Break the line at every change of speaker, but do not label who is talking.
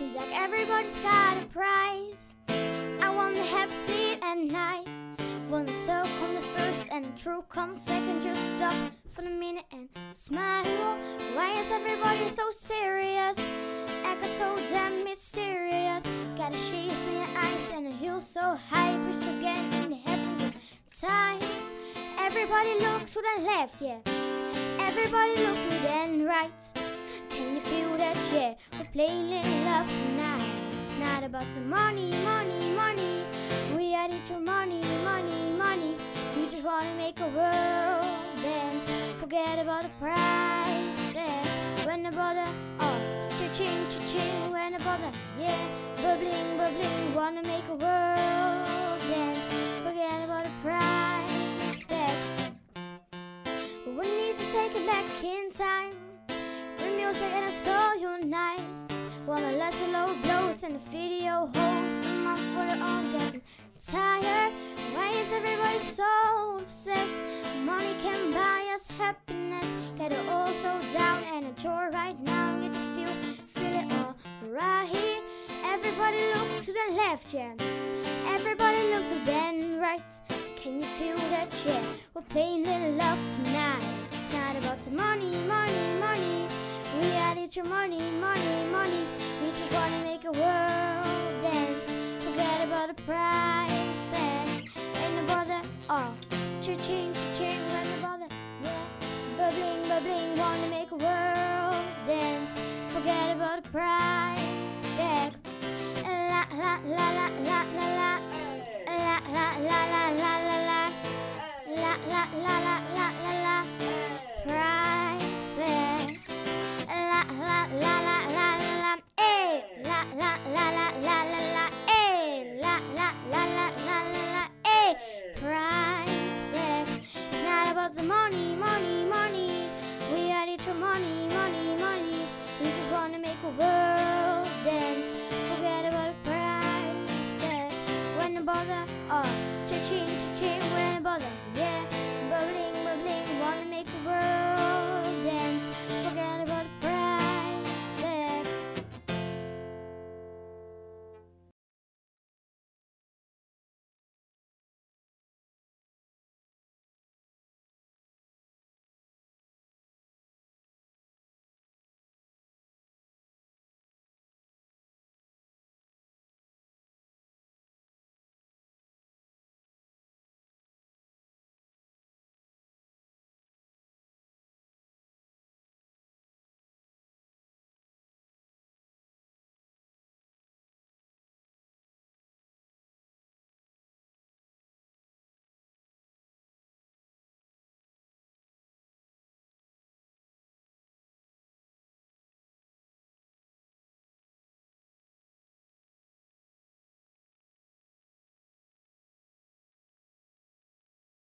Seems like everybody's got a prize. I wanna have sleep at night. When the soul come the first and the truth comes second, just stop for a minute and smile. Why is everybody so serious? Acting so damn mysterious. Got a sheets in your eyes and a heel so high, but you're getting heaven time. Everybody look to the left, yeah. Everybody look to the right. Can you feel that, yeah? We're playing little love tonight. It's not about the money, money, money. We are into money, money, money. We just wanna make a world dance. Forget about the price tag. When the bother, oh, cha-ching, cha-ching. When the bother, yeah, bubbling, bubbling. Wanna make a world dance. Forget about the price tag. We need to take it back in time. With music and a soul unite. Wanna last low blows and the video hosts. A month for the all getting tired. Why is everybody so obsessed? Money can buy us happiness. Get it all so down and enjoy right now. Get to feel it all right. Everybody look to the left, yeah. Everybody look to the right. Can you feel that, yeah? We're playing little love tonight. It's not about the money, money, money. We are into money, money, money. We just wanna make a world dance. Forget about the price tag. Ain't no bother, oh, cha-ching, cha-ching, when no bother, yeah. Bubbling, bubbling, wanna make a world dance. Forget about the price tag. La la la la la la la. La la la la la la la. La la la la la.